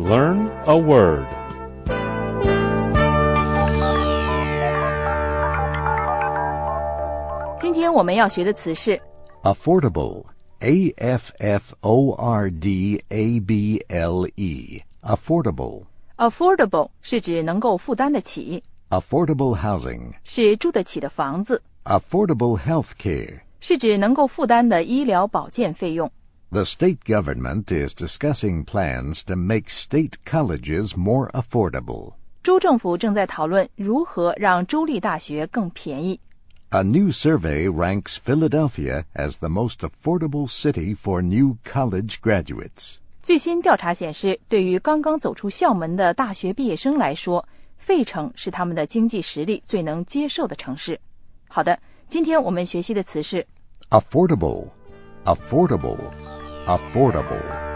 Learn a word. 今天我们要学的词是 affordable, A-F-F-O-R-D-A-B-L-E, affordable. affordable 是指能够负担得起， Affordable housing, 是住得起的房子， affordable health care. 是指能够负担的医疗保健费用。 The state government is discussing plans to make state colleges more affordable. 州政府正在讨论如何让州立大学更便宜。 A new survey ranks Philadelphia as the most affordable city for new college graduates. 最新调查显示，对于刚刚走出校门的大学毕业生来说，费城是他们的经济实力最能接受的城市。好的，今天我们学习的词是 affordable, affordable, affordable.